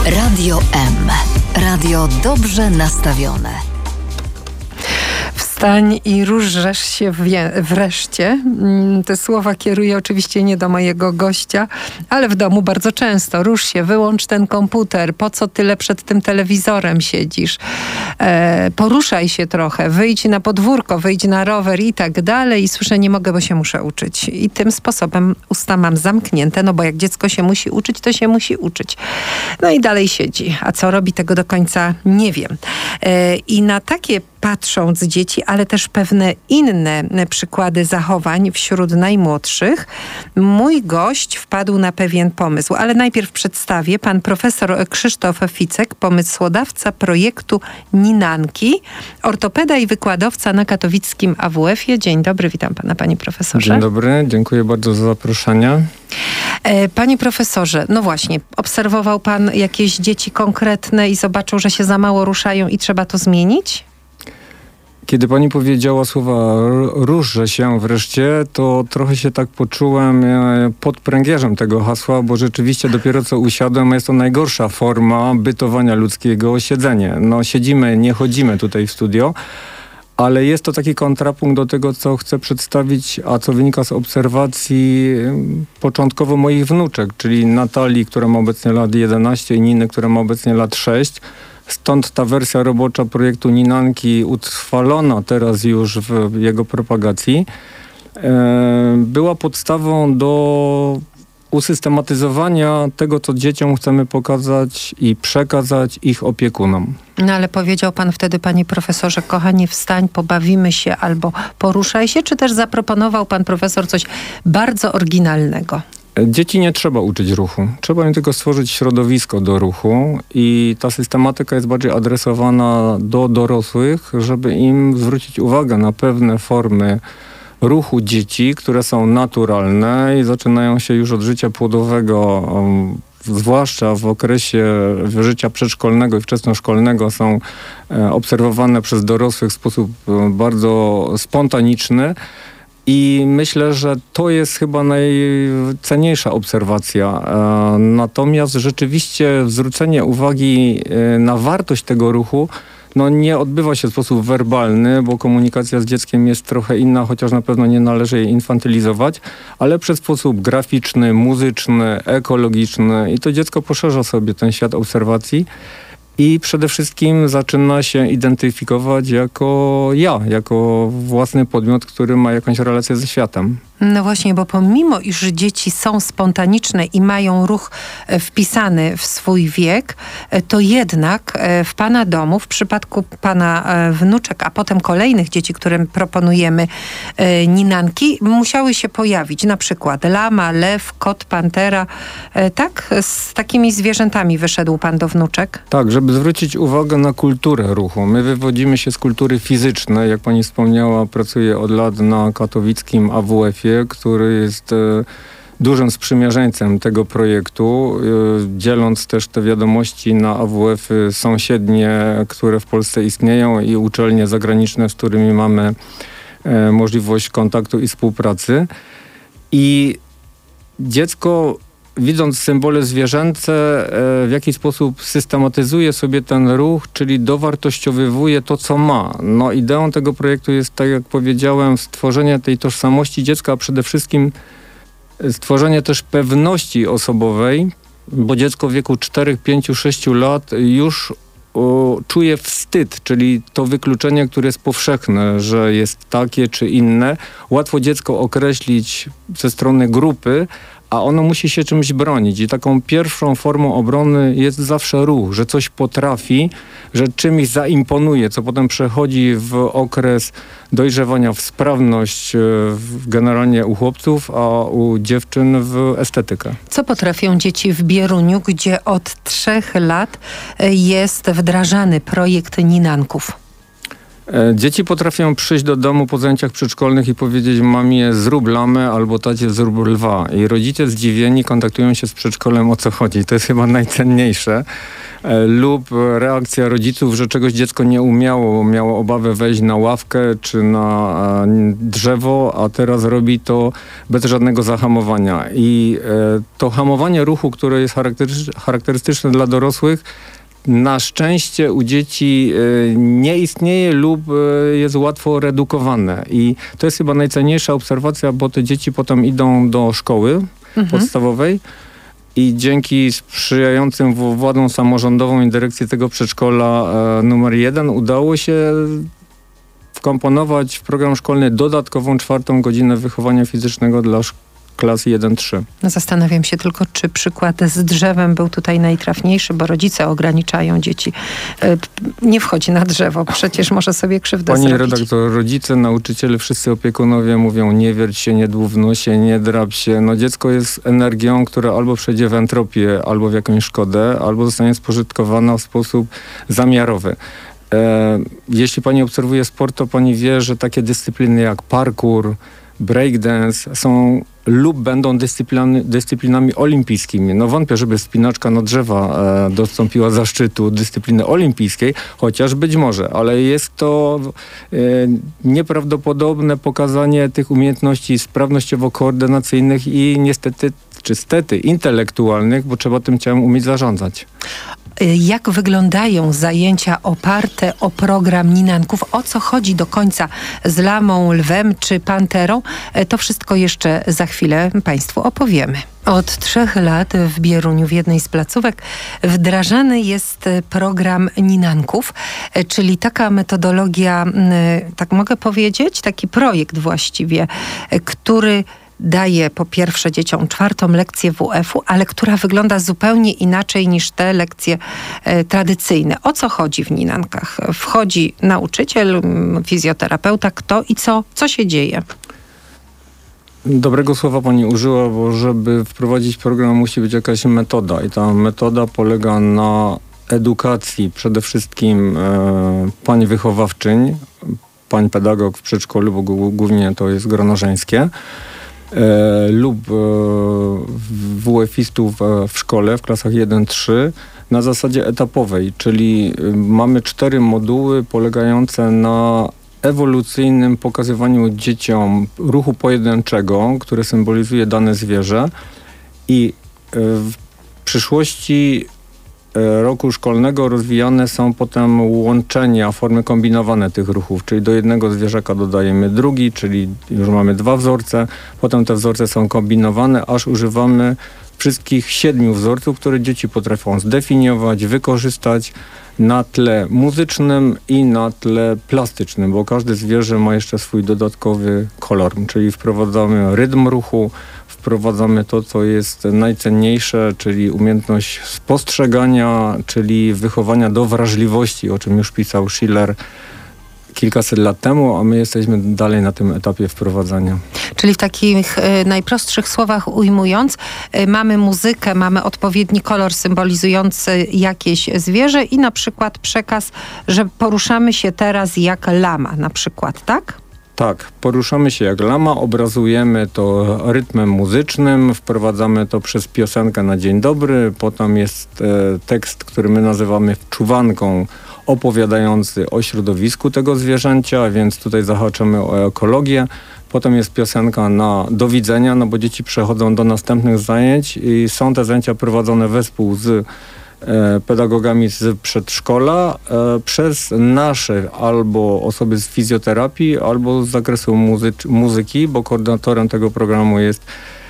Radio M. Radio dobrze nastawione. Wstań i ruszesz się wreszcie. Te słowa kieruję oczywiście nie do mojego gościa, ale w domu bardzo często. Rusz się, wyłącz ten komputer. Po co tyle przed tym telewizorem siedzisz? Poruszaj się trochę, wyjdź na podwórko, wyjdź na rower i tak dalej. I słyszę, nie mogę, bo się muszę uczyć. I tym sposobem usta mam zamknięte, no bo jak dziecko się musi uczyć, to się musi uczyć. No i dalej siedzi. A co robi, tego do końca nie wiem. I na takie patrząc dzieci, ale też pewne inne przykłady zachowań wśród najmłodszych, mój gość wpadł na pewien pomysł. Ale najpierw przedstawię pan profesor Krzysztof Ficek, pomysłodawca projektu Ninanki, ortopeda i wykładowca na katowickim AWF-ie. Dzień dobry, witam pana, panie profesorze. Dzień dobry, dziękuję bardzo za zaproszenie. Panie profesorze, no właśnie, obserwował pan jakieś dzieci konkretne i zobaczył, że się za mało ruszają i trzeba to zmienić? Kiedy pani powiedziała słowa ruszę się wreszcie, to trochę się tak poczułem pod pręgierzem tego hasła, bo rzeczywiście dopiero co usiadłem, a jest to najgorsza forma bytowania ludzkiego, siedzenie. No siedzimy, nie chodzimy tutaj w studio, ale jest to taki kontrapunkt do tego, co chcę przedstawić, a co wynika z obserwacji początkowo moich wnuczek, czyli Natalii, która ma obecnie lat 11 i Niny, która ma obecnie lat 6. Stąd ta wersja robocza projektu Ninanki, utrwalona teraz już w jego propagacji, była podstawą do usystematyzowania tego, co dzieciom chcemy pokazać i przekazać ich opiekunom. No ale powiedział pan wtedy, panie profesorze, kochanie, wstań, pobawimy się albo poruszaj się, czy też zaproponował pan profesor coś bardzo oryginalnego? Dzieci nie trzeba uczyć ruchu. Trzeba im tylko stworzyć środowisko do ruchu i ta systematyka jest bardziej adresowana do dorosłych, żeby im zwrócić uwagę na pewne formy ruchu dzieci, które są naturalne i zaczynają się już od życia płodowego, zwłaszcza w okresie życia przedszkolnego i wczesnoszkolnego, są obserwowane przez dorosłych w sposób bardzo spontaniczny. I myślę, że to jest chyba najcenniejsza obserwacja. Natomiast rzeczywiście zwrócenie uwagi na wartość tego ruchu nie odbywa się w sposób werbalny, bo komunikacja z dzieckiem jest trochę inna, chociaż na pewno nie należy jej infantylizować, ale przez sposób graficzny, muzyczny, ekologiczny i to dziecko poszerza sobie ten świat obserwacji. I przede wszystkim zaczyna się identyfikować jako własny podmiot, który ma jakąś relację ze światem. No właśnie, bo pomimo iż dzieci są spontaniczne i mają ruch wpisany w swój wiek, to jednak w pana domu, w przypadku pana wnuczek, a potem kolejnych dzieci, którym proponujemy ninanki, musiały się pojawić na przykład lama, lew, kot, pantera. Tak? Z takimi zwierzętami wyszedł pan do wnuczek? Tak, żeby zwrócić uwagę na kulturę ruchu. My wywodzimy się z kultury fizycznej. Jak pani wspomniała, pracuję od lat na katowickim AWF-ie, który jest dużym sprzymierzeńcem tego projektu, dzieląc też te wiadomości na AWF-y sąsiednie, które w Polsce istnieją i uczelnie zagraniczne, z którymi mamy możliwość kontaktu i współpracy. I dziecko, widząc symbole zwierzęce, w jaki sposób systematyzuje sobie ten ruch, czyli dowartościowywuje to, co ma. Ideą tego projektu jest, tak jak powiedziałem, stworzenie tej tożsamości dziecka, a przede wszystkim stworzenie też pewności osobowej, bo dziecko w wieku 4, 5, 6 lat już czuje wstyd, czyli to wykluczenie, które jest powszechne, że jest takie czy inne. Łatwo dziecko określić ze strony grupy, a ono musi się czymś bronić. I taką pierwszą formą obrony jest zawsze ruch, że coś potrafi, że czymś zaimponuje, co potem przechodzi w okres dojrzewania w sprawność generalnie u chłopców, a u dziewczyn w estetykę. Co potrafią dzieci w Bieruniu, gdzie od 3 lat jest wdrażany projekt Ninanków? Dzieci potrafią przyjść do domu po zajęciach przedszkolnych i powiedzieć mamie zrób lamę albo tacie zrób lwa. I rodzice zdziwieni kontaktują się z przedszkolem, o co chodzi. To jest chyba najcenniejsze. Lub reakcja rodziców, że czegoś dziecko nie umiało, miało obawę wejść na ławkę czy na drzewo, a teraz robi to bez żadnego zahamowania. I to hamowanie ruchu, które jest charakterystyczne dla dorosłych, na szczęście u dzieci nie istnieje lub jest łatwo redukowane. I to jest chyba najcenniejsza obserwacja, bo te dzieci potem idą do szkoły podstawowej i dzięki sprzyjającym władom samorządową i dyrekcji tego przedszkola numer 1 udało się wkomponować w program szkolny dodatkową 4. godzinę wychowania fizycznego dla klas 1-3. Zastanawiam się tylko, czy przykład z drzewem był tutaj najtrafniejszy, bo rodzice ograniczają dzieci. Nie wchodzi na drzewo, przecież może sobie krzywdę Pani zrobić. redaktor, rodzice, nauczyciele, wszyscy opiekunowie mówią nie wierć się, nie dłów w nosie, nie drap się. No dziecko jest energią, która albo przejdzie w entropię, albo w jakąś szkodę, albo zostanie spożytkowana w sposób zamiarowy. Jeśli pani obserwuje sport, to pani wie, że takie dyscypliny jak parkour, breakdance są lub będą dyscyplinami olimpijskimi. No wątpię, żeby wspinaczka na drzewa dostąpiła zaszczytu dyscypliny olimpijskiej, chociaż być może, ale jest to nieprawdopodobne pokazanie tych umiejętności sprawnościowo-koordynacyjnych i niestety, czy stety, intelektualnych, bo trzeba tym ciałem umieć zarządzać. Jak wyglądają zajęcia oparte o program Ninanków? O co chodzi do końca z lamą, lwem czy panterą? To wszystko jeszcze za chwilę Państwu opowiemy. Od 3 lat w Bieruniu, w jednej z placówek, wdrażany jest program Ninanków, czyli taka metodologia, tak mogę powiedzieć, taki projekt właściwie, który daje po pierwsze dzieciom 4. lekcję WF-u, ale która wygląda zupełnie inaczej niż te lekcje tradycyjne. O co chodzi w Ninankach? Wchodzi nauczyciel, fizjoterapeuta, kto i co się dzieje? Dobrego słowa pani użyła, bo żeby wprowadzić program, musi być jakaś metoda i ta metoda polega na edukacji przede wszystkim pań wychowawczyń, pań pedagog w przedszkolu, bo głównie to jest grono żeńskie, lub WF-istów w szkole w klasach 1-3 na zasadzie etapowej, czyli mamy 4 moduły polegające na ewolucyjnym pokazywaniu dzieciom ruchu pojedynczego, który symbolizuje dane zwierzę i w przyszłości roku szkolnego rozwijane są potem łączenia, formy kombinowane tych ruchów, czyli do jednego zwierzaka dodajemy drugi, czyli już mamy 2 wzorce, potem te wzorce są kombinowane, aż używamy wszystkich 7 wzorców, które dzieci potrafią zdefiniować, wykorzystać na tle muzycznym i na tle plastycznym, bo każde zwierzę ma jeszcze swój dodatkowy kolor, czyli wprowadzamy rytm ruchu, wprowadzamy to, co jest najcenniejsze, czyli umiejętność spostrzegania, czyli wychowania do wrażliwości, o czym już pisał Schiller kilkaset lat temu, a my jesteśmy dalej na tym etapie wprowadzania. Czyli w takich najprostszych słowach ujmując, mamy muzykę, mamy odpowiedni kolor symbolizujący jakieś zwierzę i na przykład przekaz, że poruszamy się teraz jak lama na przykład, tak? Tak, poruszamy się jak lama, obrazujemy to rytmem muzycznym, wprowadzamy to przez piosenkę na dzień dobry, potem jest tekst, który my nazywamy wczuwanką, opowiadający o środowisku tego zwierzęcia, więc tutaj zahaczamy o ekologię. Potem jest piosenka na do widzenia, no bo dzieci przechodzą do następnych zajęć i są te zajęcia prowadzone wespół z pedagogami z przedszkola przez nasze albo osoby z fizjoterapii, albo z zakresu muzyki, bo koordynatorem tego programu jest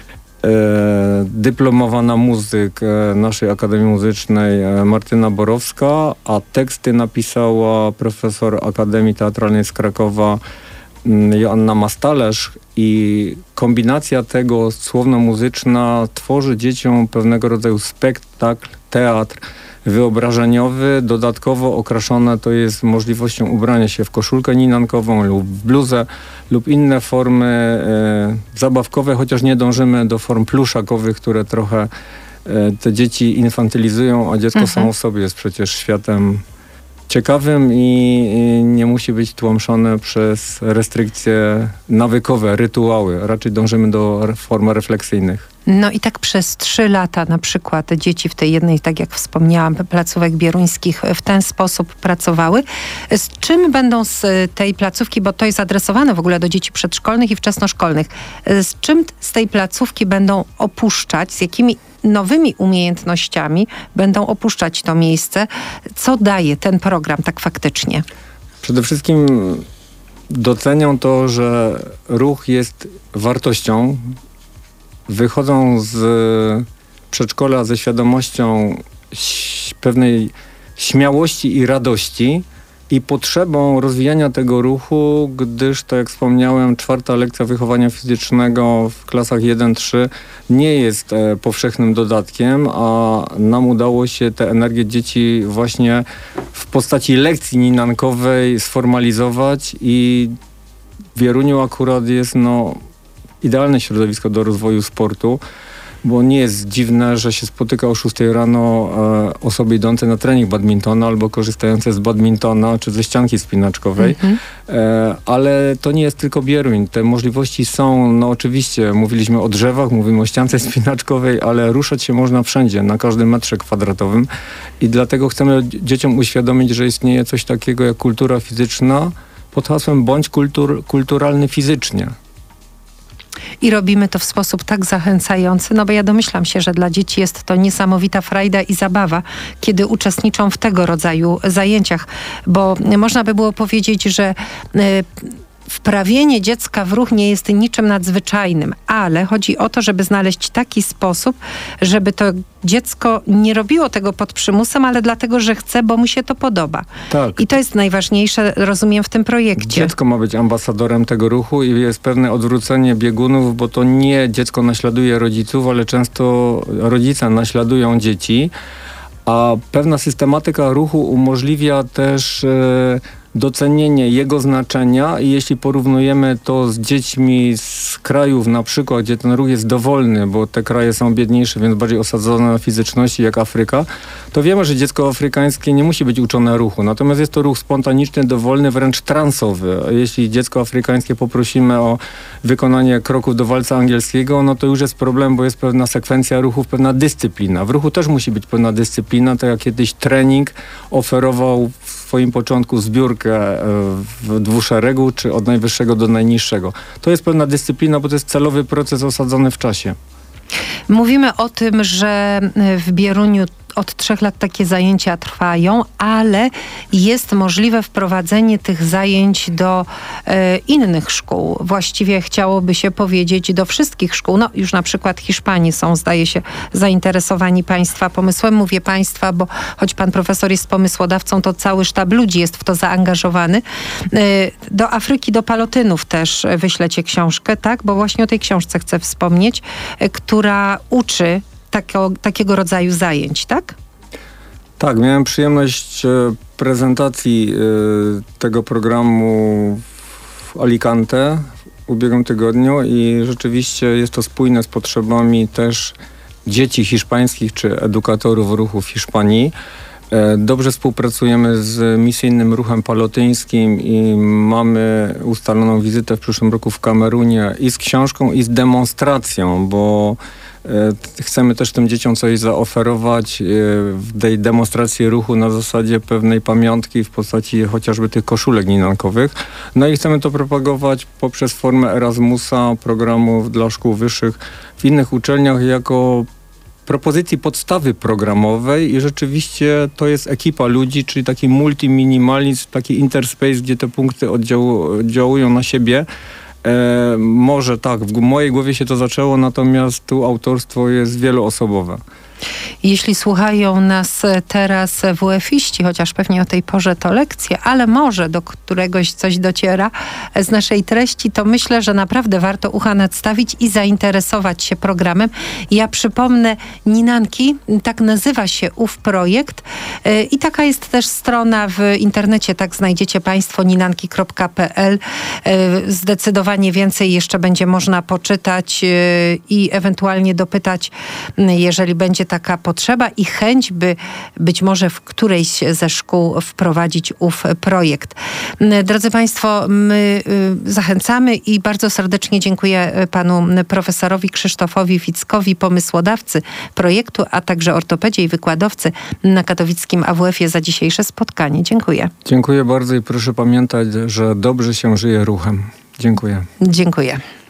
dyplomowana muzyk naszej Akademii Muzycznej Martyna Borowska, a teksty napisała profesor Akademii Teatralnej z Krakowa Joanna Mastalerz i kombinacja tego słowno-muzyczna tworzy dzieciom pewnego rodzaju spektakl, teatr wyobrażeniowy, dodatkowo okraszone to jest możliwością ubrania się w koszulkę ninankową lub w bluzę lub inne formy zabawkowe, chociaż nie dążymy do form pluszakowych, które trochę te dzieci infantylizują, a dziecko samo w sobie jest przecież światem ciekawym i nie musi być tłamszone przez restrykcje nawykowe, rytuały. Raczej dążymy do form refleksyjnych. No i tak przez 3 lata na przykład dzieci w tej jednej, tak jak wspomniałam, placówek bieruńskich w ten sposób pracowały. Z czym będą z tej placówki, bo to jest adresowane w ogóle do dzieci przedszkolnych i wczesnoszkolnych, z czym z tej placówki będą opuszczać, z jakimi nowymi umiejętnościami będą opuszczać to miejsce? Co daje ten program tak faktycznie? Przede wszystkim docenią to, że ruch jest wartością. Wychodzą z przedszkola ze świadomością pewnej śmiałości i radości i potrzebą rozwijania tego ruchu, gdyż, tak jak wspomniałem, 4. lekcja wychowania fizycznego w klasach 1-3 nie jest powszechnym dodatkiem, a nam udało się tę energię dzieci właśnie w postaci lekcji ninankowej sformalizować i w Wieruniu akurat jest idealne środowisko do rozwoju sportu, bo nie jest dziwne, że się spotyka o 6 rano osoby idące na trening badmintona albo korzystające z badmintona czy ze ścianki spinaczkowej. Ale to nie jest tylko Bieruń. Te możliwości są, oczywiście mówiliśmy o drzewach, mówimy o ściance spinaczkowej, ale ruszać się można wszędzie, na każdym metrze kwadratowym i dlatego chcemy dzieciom uświadomić, że istnieje coś takiego jak kultura fizyczna pod hasłem bądź kulturalny fizycznie. I robimy to w sposób tak zachęcający, bo ja domyślam się, że dla dzieci jest to niesamowita frajda i zabawa, kiedy uczestniczą w tego rodzaju zajęciach, bo można by było powiedzieć, że wprawienie dziecka w ruch nie jest niczym nadzwyczajnym, ale chodzi o to, żeby znaleźć taki sposób, żeby to dziecko nie robiło tego pod przymusem, ale dlatego, że chce, bo mu się to podoba. Tak. I to jest najważniejsze, rozumiem, w tym projekcie. Dziecko ma być ambasadorem tego ruchu i jest pewne odwrócenie biegunów, bo to nie dziecko naśladuje rodziców, ale często rodzice naśladują dzieci, a pewna systematyka ruchu umożliwia też docenienie jego znaczenia i jeśli porównujemy to z dziećmi z krajów na przykład, gdzie ten ruch jest dowolny, bo te kraje są biedniejsze, więc bardziej osadzone na fizyczności jak Afryka, to wiemy, że dziecko afrykańskie nie musi być uczone ruchu. Natomiast jest to ruch spontaniczny, dowolny, wręcz transowy. Jeśli dziecko afrykańskie poprosimy o wykonanie kroków do walca angielskiego, to już jest problem, bo jest pewna sekwencja ruchów, pewna dyscyplina. W ruchu też musi być pewna dyscyplina, tak jak kiedyś trening oferował w swoim początku zbiórkę w dwuszeregu, czy od najwyższego do najniższego. To jest pewna dyscyplina, bo to jest celowy proces osadzony w czasie. Mówimy o tym, że w Bieruniu od 3 lat takie zajęcia trwają, ale jest możliwe wprowadzenie tych zajęć do innych szkół. Właściwie chciałoby się powiedzieć do wszystkich szkół. Już na przykład Hiszpanie są, zdaje się, zainteresowani Państwa pomysłem. Mówię Państwa, bo choć Pan profesor jest pomysłodawcą, to cały sztab ludzi jest w to zaangażowany. Do Afryki, do Palotynów też wyślecie książkę, tak? Bo właśnie o tej książce chcę wspomnieć, która uczy takiego rodzaju zajęć, tak? Tak, miałem przyjemność prezentacji tego programu w Alicante w ubiegłym tygodniu i rzeczywiście jest to spójne z potrzebami też dzieci hiszpańskich czy edukatorów ruchu w Hiszpanii. Dobrze współpracujemy z misyjnym ruchem palotyńskim i mamy ustaloną wizytę w przyszłym roku w Kamerunie i z książką, i z demonstracją, bo chcemy też tym dzieciom coś zaoferować w tej demonstracji ruchu na zasadzie pewnej pamiątki w postaci chociażby tych koszulek ninankowych. I chcemy to propagować poprzez formę Erasmusa, programów dla szkół wyższych w innych uczelniach jako propozycji podstawy programowej i rzeczywiście to jest ekipa ludzi, czyli taki multiminimalizm, taki interspace, gdzie te punkty oddziałują na siebie. Może tak, w mojej głowie się to zaczęło, natomiast tu autorstwo jest wieloosobowe. Jeśli słuchają nas teraz WF-iści, chociaż pewnie o tej porze to lekcje, ale może do któregoś coś dociera z naszej treści, to myślę, że naprawdę warto ucha nadstawić i zainteresować się programem. Ja przypomnę, Ninanki, tak nazywa się ów projekt i taka jest też strona w internecie, tak znajdziecie Państwo, ninanki.pl. Zdecydowanie więcej jeszcze będzie można poczytać i ewentualnie dopytać, jeżeli będzie taka potrzeba i chęć, by być może w którejś ze szkół wprowadzić ów projekt. Drodzy Państwo, my zachęcamy i bardzo serdecznie dziękuję panu profesorowi Krzysztofowi Fickowi, pomysłodawcy projektu, a także ortopedzie i wykładowcy na katowickim AWF-ie za dzisiejsze spotkanie. Dziękuję. Dziękuję bardzo i proszę pamiętać, że dobrze się żyje ruchem. Dziękuję. Dziękuję.